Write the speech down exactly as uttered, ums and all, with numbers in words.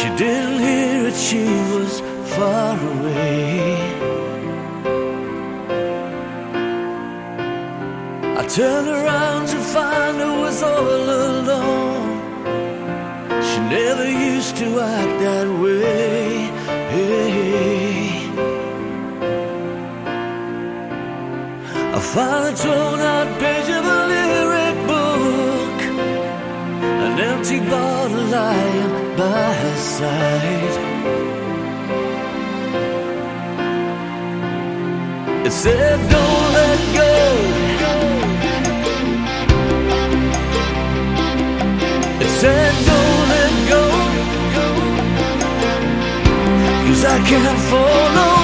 She didn't hear it, she was far away. I turned around to find her was all alone. She never used to act that way. Hey. I found a torn-out page of a lyric book, an empty bottle lying by her side. It said, don't let go. It said, don't let go, 'cause I can't fall no